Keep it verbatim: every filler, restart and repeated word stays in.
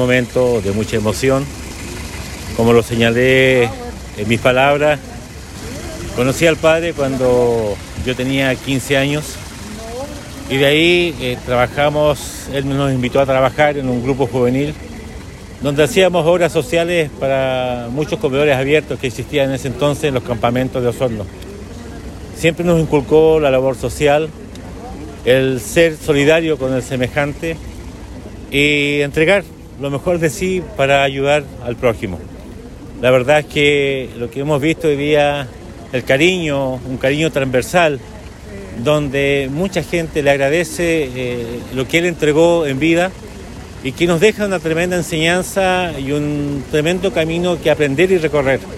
momento de mucha emoción. Como lo señalé en mis palabras, conocí al padre cuando yo tenía quince años y de ahí eh, trabajamos, él nos invitó a trabajar en un grupo juvenil donde hacíamos obras sociales para muchos comedores abiertos que existían en ese entonces en los campamentos de Osorno. Siempre nos inculcó la labor social, el ser solidario con el semejante y entregar lo mejor de sí para ayudar al prójimo. La verdad es que lo que hemos visto hoy día, el cariño, un cariño transversal, donde mucha gente le agradece eh, lo que él entregó en vida y que nos deja una tremenda enseñanza y un tremendo camino que aprender y recorrer.